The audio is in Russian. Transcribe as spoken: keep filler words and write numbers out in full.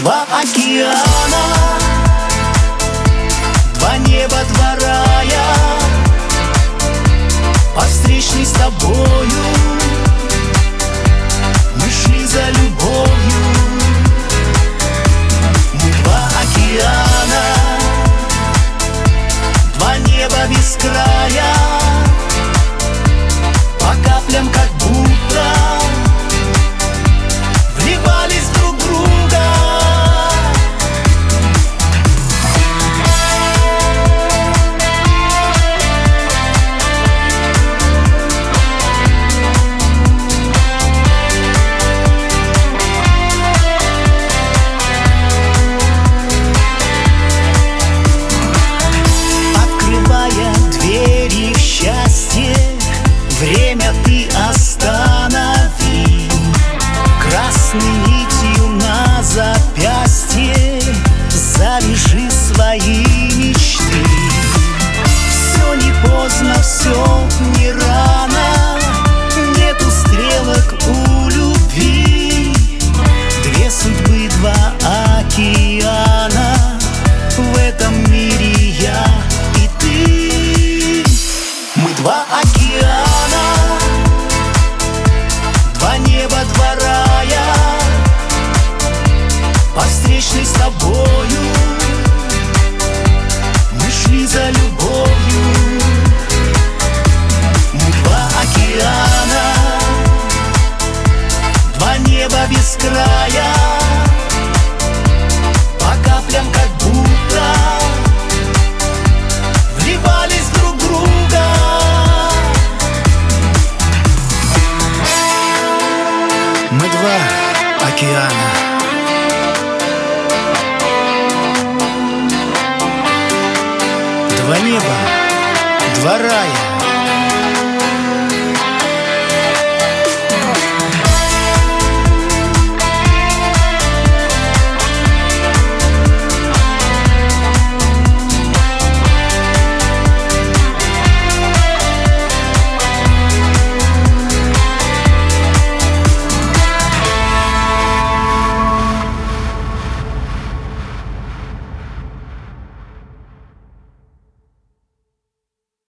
два океана, два неба, два рая, по встречной с тобою мы шли за любовью. Мы два океана, два неба без края, по каплям как будто вливались друг в друга. Время ты останови, красной нитью на запястье завяжи свои мечты. Все не поздно, все не рано, нету стрелок у любви. Две судьбы, два океана, в этом мире я и ты. Мы два океана, два неба, два рая, по встречной с тобою мы шли за любовью. Мы два океана, два неба без края, по каплям как будто вливались друг в друга. Мы два океана, два неба, два рая,